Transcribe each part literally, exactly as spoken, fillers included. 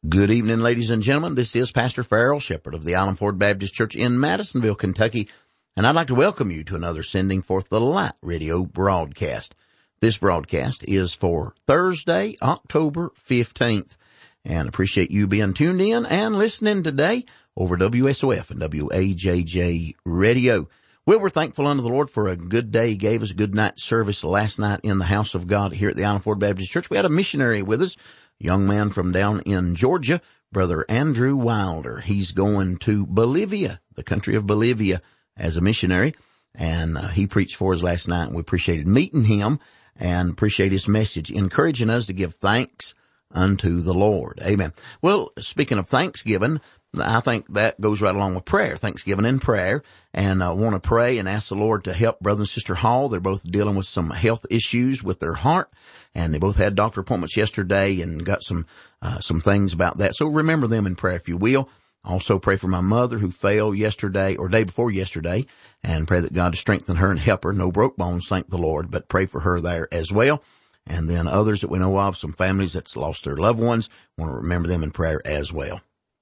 Good evening, ladies and gentlemen. This is Pastor Farrell, shepherd of the Island Ford Baptist Church in Madisonville, Kentucky, and I'd like to welcome you to another Sending Forth the Light radio broadcast. This broadcast is for Thursday, October fifteenth, and appreciate you being tuned in and listening today over W S O F and W A J J Radio. Well, we're thankful unto the Lord for a good day. He gave us a good night service last night in the house of God here at the Island Ford Baptist Church. We had a missionary with us, young man from down in Georgia, Brother Andrew Wilder. He's going to Bolivia, the country of Bolivia, as a missionary, and uh, he preached for us last night, and we appreciated meeting him and appreciate his message, encouraging us to give thanks unto the Lord. Amen. Well, speaking of Thanksgiving, I think that goes right along with prayer, Thanksgiving and prayer, and I want to pray and ask the Lord to help Brother and Sister Hall. They're both dealing with some health issues with their heart, and they both had doctor appointments yesterday and got some uh, some things about that. So remember them in prayer if you will. Also pray for my mother who fell yesterday or day before yesterday, and pray that God to strengthen her and help her. No broke bones, thank the Lord, but pray for her there as well. And then others that we know of, some families that's lost their loved ones, want to remember them in prayer as well.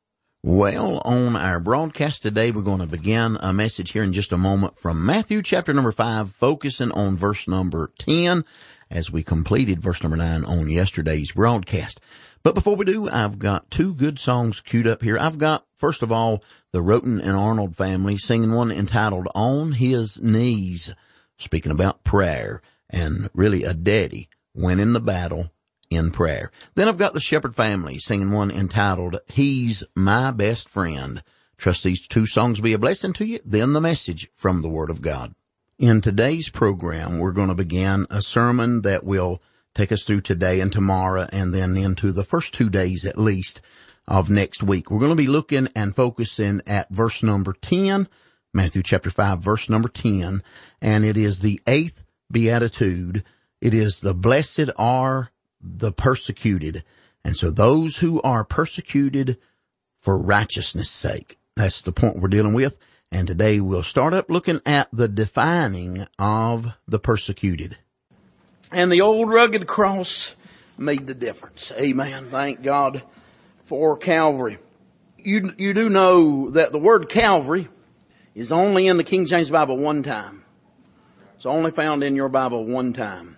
Well, on our broadcast today, we're going to begin a message here in just a moment from Matthew chapter number five, focusing on verse number ten, as we completed verse number nine on yesterday's broadcast. But before we do, I've got two good songs queued up here. I've got, first of all, the Roten and Arnold family singing one entitled On His Knees, speaking about prayer and really a daddy winning the battle in prayer. Then I've got the Shepherd family singing one entitled He's My Best Friend. Trust these two songs be a blessing to you. Then the message from the Word of God. In today's program, we're going to begin a sermon that will take us through today and tomorrow and then into the first two days at least of next week. We're going to be looking and focusing at verse number ten, Matthew chapter five, verse number ten, and it is the eighth beatitude. It is the blessed are the persecuted. And so those who are persecuted for righteousness' sake, that's the point we're dealing with. And today we'll start up looking at the defining of the persecuted. And the old rugged cross made the difference. Amen. Thank God for Calvary. You, you do know that the word Calvary is only in the King James Bible one time. It's only found in your Bible one time.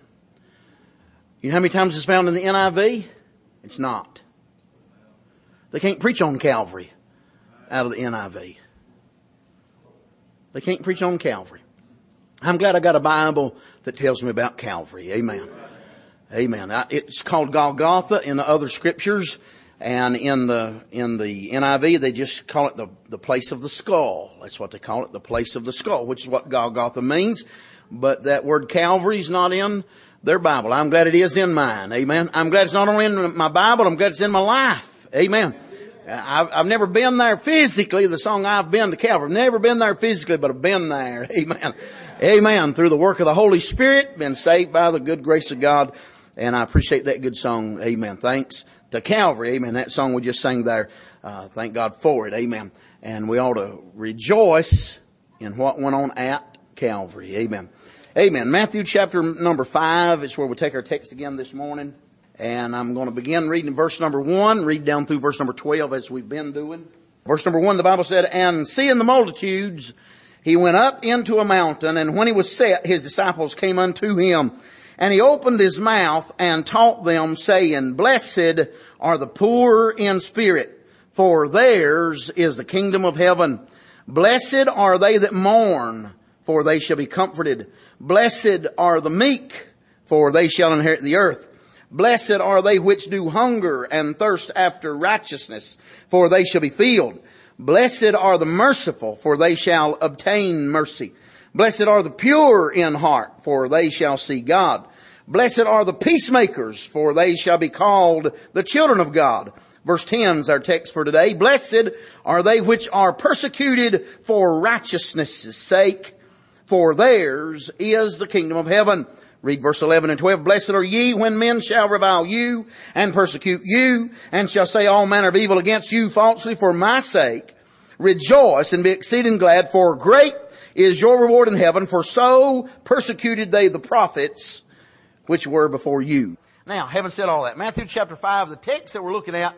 You know how many times it's found in the N I V? It's not. They can't preach on Calvary out of the N I V. They can't preach on Calvary. I'm glad I got a Bible that tells me about Calvary. Amen. Amen. It's called Golgotha in the other scriptures, and in the in the N I V they just call it the the place of the skull. That's what they call it, the place of the skull, which is what Golgotha means. But that word Calvary is not in their Bible. I'm glad it is in mine. Amen. I'm glad it's not only in my Bible, I'm glad it's in my life. Amen. I've, I've never been there physically. The song I've been to Calvary. I've never been there physically, but I've been there. Amen. Amen. Through the work of the Holy Spirit, been saved by the good grace of God. And I appreciate that good song. Amen. Thanks to Calvary. Amen. That song we just sang there. Uh, thank God for it. Amen. And we ought to rejoice in what went on at Calvary. Amen. Amen. Matthew chapter number five is where we take our text again this morning. And I'm going to begin reading verse number one, read down through verse number twelve as we've been doing. Verse number one, the Bible said, And seeing the multitudes, he went up into a mountain, and when he was set, his disciples came unto him. And he opened his mouth and taught them, saying, Blessed are the poor in spirit, for theirs is the kingdom of heaven. Blessed are they that mourn, for they shall be comforted. Blessed are the meek, for they shall inherit the earth. Blessed are they which do hunger and thirst after righteousness, for they shall be filled. Blessed are the merciful, for they shall obtain mercy. Blessed are the pure in heart, for they shall see God. Blessed are the peacemakers, for they shall be called the children of God. Verse ten is our text for today. Blessed are they which are persecuted for righteousness' sake, for theirs is the kingdom of heaven. Read verse eleven and twelve. Blessed are ye when men shall revile you and persecute you, and shall say all manner of evil against you falsely for my sake. Rejoice and be exceeding glad, for great is your reward in heaven, for so persecuted they the prophets which were before you. Now, having said all that, Matthew chapter five, the text that we're looking at,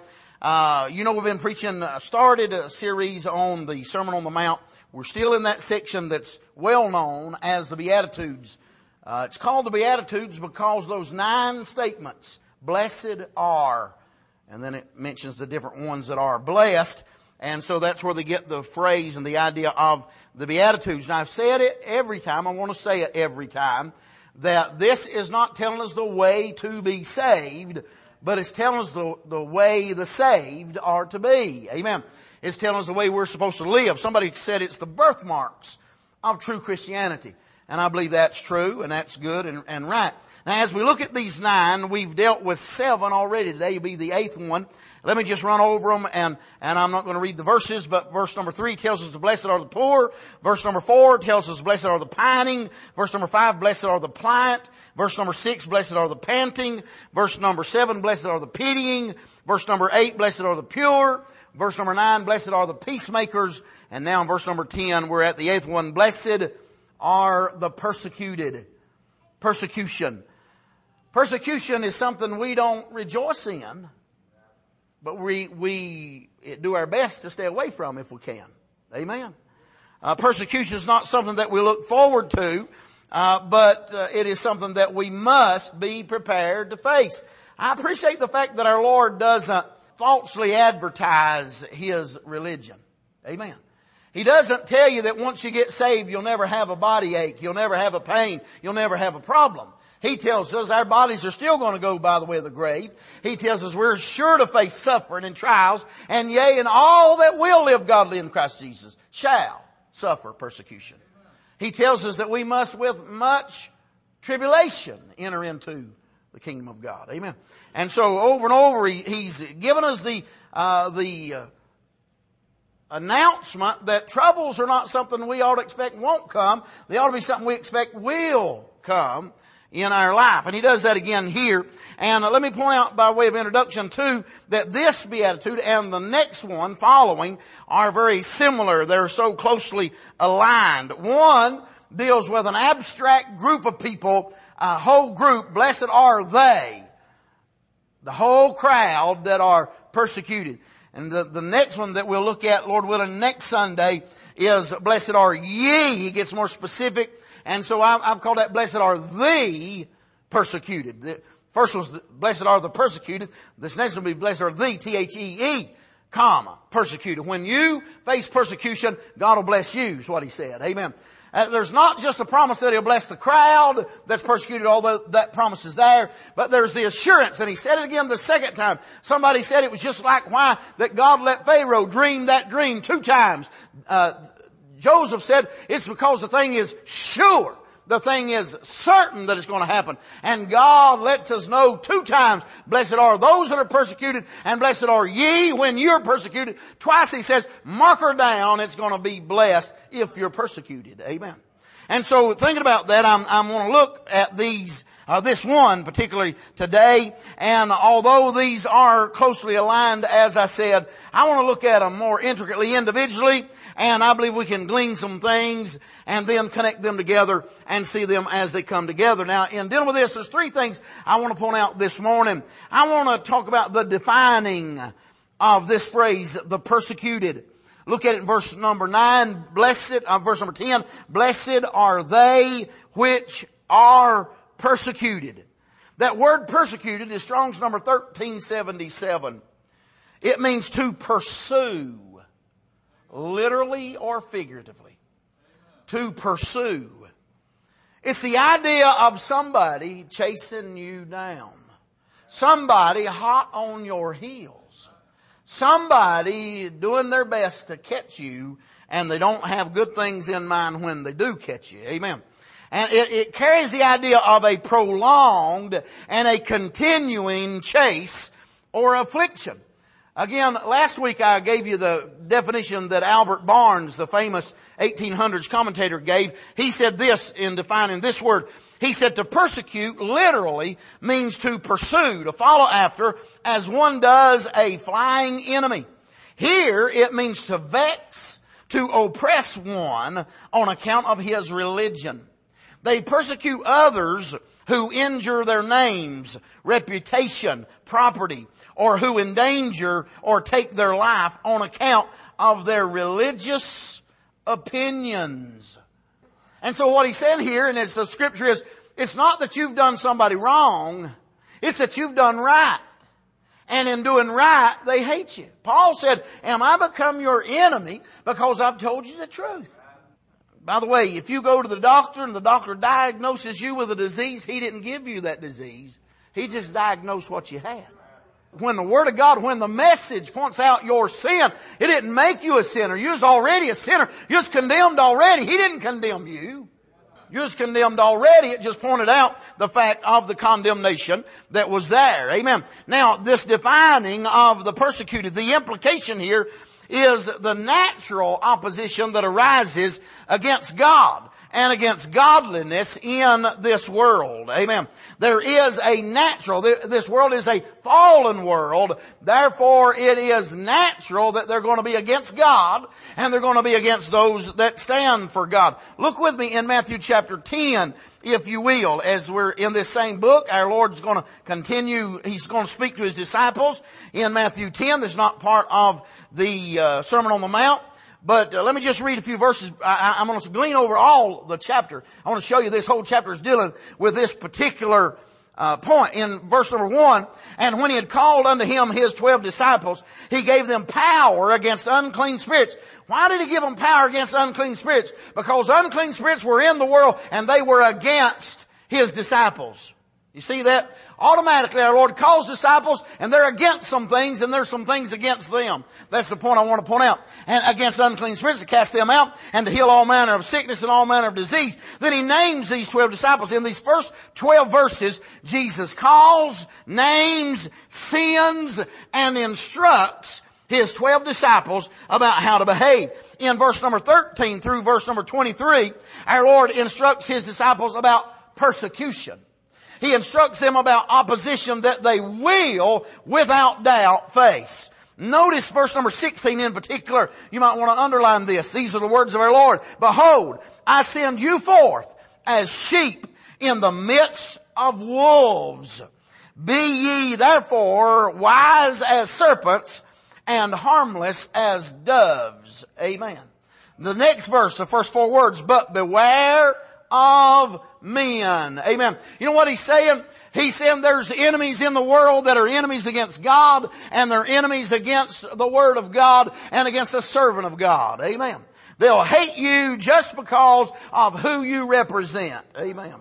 Uh, you know, we've been preaching, uh, started a series on the Sermon on the Mount. We're still in that section that's well known as the Beatitudes. Uh, it's called the Beatitudes because those nine statements, blessed are, and then it mentions the different ones that are blessed. And so that's where they get the phrase and the idea of the Beatitudes. Now I've said it every time, I want to say it every time, that this is not telling us the way to be saved, but it's telling us the, the way the saved are to be. Amen. It's telling us the way we're supposed to live. Somebody said it's the birthmarks of true Christianity. And I believe that's true, and that's good and, and right. Now as we look at these nine, we've dealt with seven already. Today will be the eighth one. Let me just run over them, and, and I'm not going to read the verses, but verse number three tells us the blessed are the poor. Verse number four tells us blessed are the pining. Verse number five, blessed are the pliant. Verse number six, blessed are the panting. Verse number seven, blessed are the pitying. Verse number eight, blessed are the pure. Verse number nine, blessed are the peacemakers. And now in verse number ten, we're at the eighth one, blessed are the persecuted. Persecution. Persecution is something we don't rejoice in, but we, we do our best to stay away from if we can. Amen. Uh, persecution is not something that we look forward to, uh, but uh, it is something that we must be prepared to face. I appreciate the fact that our Lord doesn't falsely advertise His religion. Amen. He doesn't tell you that once you get saved, you'll never have a body ache, you'll never have a pain, you'll never have a problem. He tells us our bodies are still going to go by the way of the grave. He tells us we're sure to face suffering and trials, and yea, and all that will live godly in Christ Jesus shall suffer persecution. He tells us that we must with much tribulation enter into the kingdom of God. Amen. And so over and over, he, he's given us the, uh, the, uh, announcement that troubles are not something we ought to expect won't come. They ought to be something we expect will come in our life. And he does that again here. And uh, let me point out by way of introduction too, that this beatitude and the next one following are very similar. They're so closely aligned. One deals with an abstract group of people, a whole group, blessed are they, the whole crowd that are persecuted. And the, the next one that we'll look at, Lord willing, next Sunday is blessed are ye. He gets more specific. And so I've, I've called that blessed are the persecuted. The first was blessed are the persecuted. This next one will be blessed are the, T H E E, comma, persecuted. When you face persecution, God will bless you, is what he said. Amen. Uh, there's not just a promise that he'll bless the crowd that's persecuted, although that promise is there, but there's the assurance. And he said it again the second time. Somebody said it was just like why that God let Pharaoh dream that dream two times. Uh, Joseph said it's because the thing is sure. The thing is certain that it's going to happen. And God lets us know two times, blessed are those that are persecuted and blessed are ye when you're persecuted. Twice he says, mark her down, it's going to be blessed if you're persecuted. Amen. And so thinking about that, I'm, I'm going to look at these, uh, this one particularly today. And although these are closely aligned, as I said, I want to look at them more intricately individually. And I believe we can glean some things and then connect them together and see them as they come together. Now, in dealing with this, there's three things I want to point out this morning. I want to talk about the defining of this phrase, the persecuted. Look at it in verse number nine, blessed, uh, verse number ten, blessed are they which are persecuted. That word persecuted is Strong's number thirteen seventy-seven. It means to pursue. Literally or figuratively. To pursue. It's the idea of somebody chasing you down. Somebody hot on your heels. Somebody doing their best to catch you, and they don't have good things in mind when they do catch you. Amen. And it, it carries the idea of a prolonged and a continuing chase or affliction. Again, last week I gave you the definition that Albert Barnes, the famous eighteen hundreds commentator, gave. He said this in defining this word. He said to persecute literally means to pursue, to follow after, as one does a flying enemy. Here it means to vex, to oppress one on account of his religion. They persecute others who injure their names, reputation, property, or who endanger or take their life on account of their religious opinions. And so what he's saying here, and as the scripture is, it's not that you've done somebody wrong, it's that you've done right. And in doing right, they hate you. Paul said, am I become your enemy because I've told you the truth? By the way, if you go to the doctor and the doctor diagnoses you with a disease, he didn't give you that disease. He just diagnosed what you had. When the Word of God, when the message points out your sin, it didn't make you a sinner. You was already a sinner. You was condemned already. He didn't condemn you. You was condemned already. It just pointed out the fact of the condemnation that was there. Amen. Now, this defining of the persecuted, the implication here is the natural opposition that arises against God and against godliness in this world. Amen. There is a natural, this world is a fallen world. Therefore, it is natural that they're going to be against God and they're going to be against those that stand for God. Look with me in Matthew chapter ten, if you will, as we're in this same book. Our Lord's going to continue. He's going to speak to His disciples in Matthew ten. That's not part of the uh, Sermon on the Mount. But uh, let me just read a few verses. I, I'm going to glean over all the chapter. I want to show you this whole chapter is dealing with this particular uh, point. In verse number one, and when He had called unto Him His twelve disciples, He gave them power against unclean spirits. Why did He give them power against unclean spirits? Because unclean spirits were in the world and they were against His disciples. You see that? Automatically our Lord calls disciples and they're against some things and there's some things against them. That's the point I want to point out. And against unclean spirits to cast them out and to heal all manner of sickness and all manner of disease. Then He names these twelve disciples. In these first twelve verses, Jesus calls, names, sends, and instructs His twelve disciples about how to behave. In verse number thirteen through verse number twenty-three, our Lord instructs His disciples about persecution. He instructs them about opposition that they will, without doubt, face. Notice verse number sixteen in particular. You might want to underline this. These are the words of our Lord. Behold, I send you forth as sheep in the midst of wolves. Be ye therefore wise as serpents and harmless as doves. Amen. The next verse, the first four words, but beware of men. Amen. You know what He's saying? He's saying there's enemies in the world that are enemies against God, and they're enemies against the Word of God and against the servant of God. Amen. They'll hate you just because of who you represent. Amen.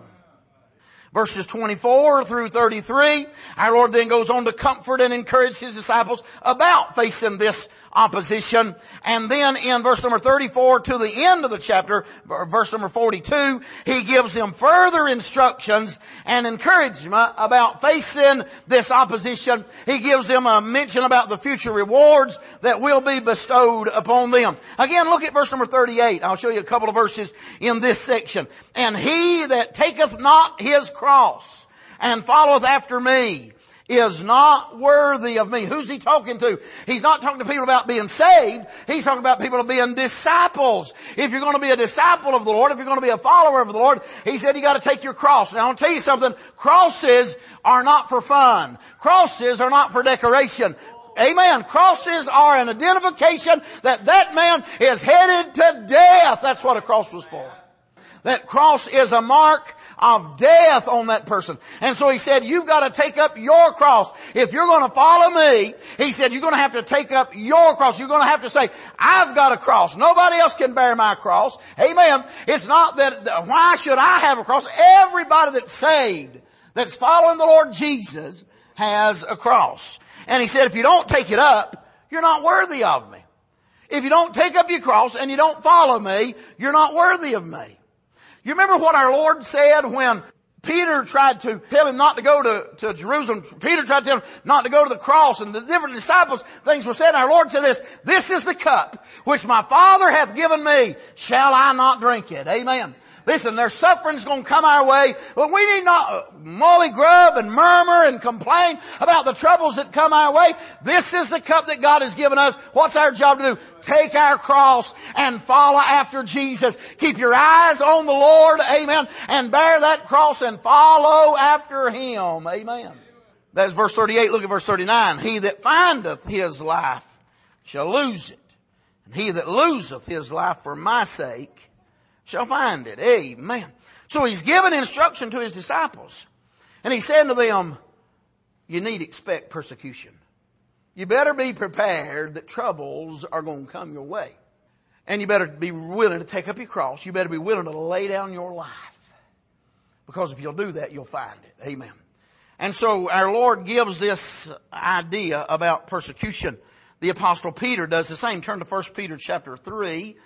Verses twenty-four through thirty-three, our Lord then goes on to comfort and encourage His disciples about facing this opposition. And then in verse number thirty-four to the end of the chapter, verse number forty-two, He gives them further instructions and encouragement about facing this opposition. He gives them a mention about the future rewards that will be bestowed upon them. Again, look at verse number thirty-eight. I'll show you a couple of verses in this section. And he that taketh not his cross and followeth after me is not worthy of me. Who's He talking to? He's not talking to people about being saved. He's talking about people being disciples. If you're going to be a disciple of the Lord, if you're going to be a follower of the Lord, He said you got to take your cross. Now I'll tell you something. Crosses are not for fun. Crosses are not for decoration. Amen. Crosses are an identification that that man is headed to death. That's what a cross was for. That cross is a mark of death on that person. And so He said, you've got to take up your cross. If you're going to follow me, He said, you're going to have to take up your cross. You're going to have to say, I've got a cross. Nobody else can bear my cross. Amen. It's not that, why should I have a cross? Everybody that's saved, that's following the Lord Jesus, has a cross. And He said, if you don't take it up, you're not worthy of me. If you don't take up your cross and you don't follow me, you're not worthy of me. You remember what our Lord said when Peter tried to tell him not to go to, to Jerusalem. Peter tried to tell him not to go to the cross, and the different disciples, things were said. And our Lord said this, this is the cup which my Father hath given me. Shall I not drink it? Amen. Listen, there's suffering's going to come our way, but we need not molly grub and murmur and complain about the troubles that come our way. This is the cup that God has given us. What's our job to do? Take our cross and follow after Jesus. Keep your eyes on the Lord, amen, and bear that cross and follow after Him, amen. That's verse thirty-eight. Look at verse thirty-nine. He that findeth his life shall lose it. And he that loseth his life for my sake shall find it. Amen. So he's given instruction to his disciples. And he's saying to them, you need to expect persecution. You better be prepared that troubles are going to come your way. And you better be willing to take up your cross. You better be willing to lay down your life. Because if you'll do that, you'll find it. Amen. And so our Lord gives this idea about persecution. The Apostle Peter does the same. Turn to First Peter chapter three.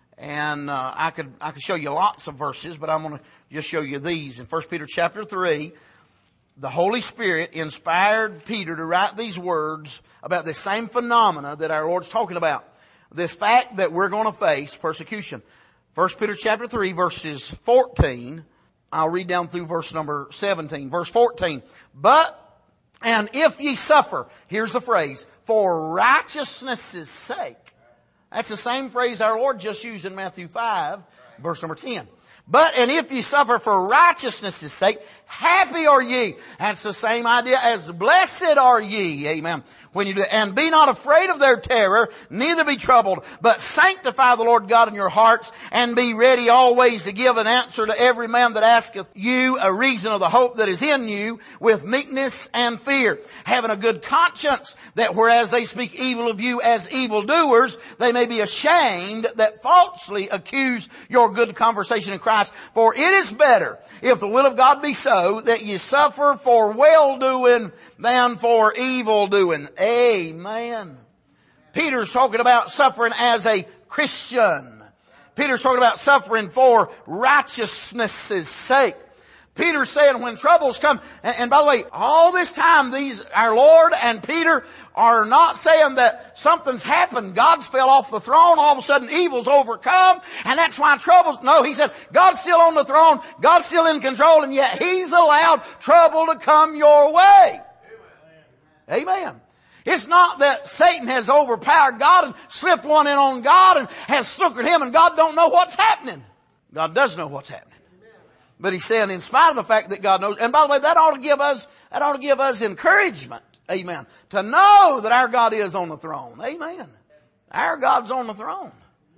And uh, I could I could show you lots of verses, but I'm going to just show you these. In First Peter chapter three, the Holy Spirit inspired Peter to write these words about the same phenomena that our Lord's talking about. This fact that we're going to face persecution. First Peter chapter three, verses fourteen. I'll read down through verse number seventeen. Verse fourteen. But, and if ye suffer, here's the phrase, for righteousness' sake. That's the same phrase our Lord just used in Matthew five, verse number ten. But, and if ye suffer for righteousness' sake, happy are ye. That's the same idea as blessed are ye. Amen. When you do, and be not afraid of their terror, neither be troubled, but sanctify the Lord God in your hearts, and be ready always to give an answer to every man that asketh you a reason of the hope that is in you, with meekness and fear, having a good conscience, that whereas they speak evil of you as evildoers, they may be ashamed that falsely accuse your good conversation in Christ. For it is better, if the will of God be so, that ye suffer for well-doing than for evil-doing. Amen. Peter's talking about suffering as a Christian. Peter's talking about suffering for righteousness' sake. Peter's saying when troubles come, and, and by the way, all this time these, our Lord and Peter are not saying that something's happened. God's fell off the throne. All of a sudden evil's overcome. And that's why troubles, no, he said, God's still on the throne. God's still in control. And yet he's allowed trouble to come your way. Amen. Amen. It's not that Satan has overpowered God and slipped one in on God and has snookered him and God don't know what's happening. God does know what's happening. But he's saying in spite of the fact that God knows, and by the way, that ought to give us, that ought to give us encouragement. Amen. To know that our God is on the throne. Amen. Our God's on the throne.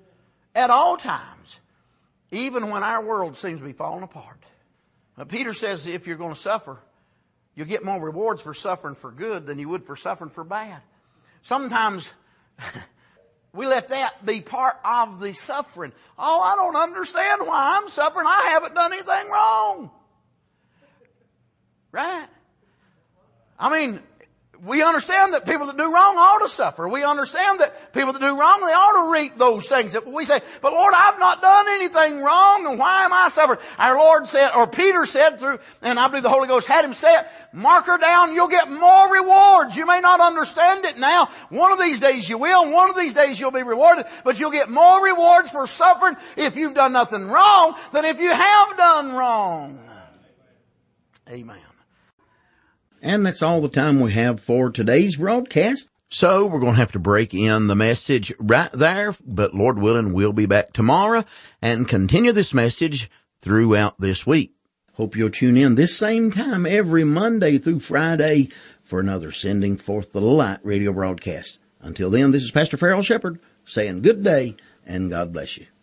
At all times. Even when our world seems to be falling apart. Now, Peter says if you're going to suffer, you'll get more rewards for suffering for good than you would for suffering for bad. Sometimes we let that be part of the suffering. Oh, I don't understand why I'm suffering. I haven't done anything wrong. Right? I mean, we understand that people that do wrong ought to suffer. We understand that people that do wrong, they ought to reap those things. But we say, but Lord, I've not done anything wrong, and why am I suffering? Our Lord said, or Peter said through, and I believe the Holy Ghost had him say it, mark her down, you'll get more rewards. You may not understand it now. One of these days you will, and one of these days you'll be rewarded, but you'll get more rewards for suffering if you've done nothing wrong than if you have done wrong. Amen. And that's all the time we have for today's broadcast. So we're going to have to break in the message right there, but Lord willing, we'll be back tomorrow and continue this message throughout this week. Hope you'll tune in this same time every Monday through Friday for another Sending Forth the Light radio broadcast. Until then, this is Pastor Farrell Shepherd saying good day and God bless you.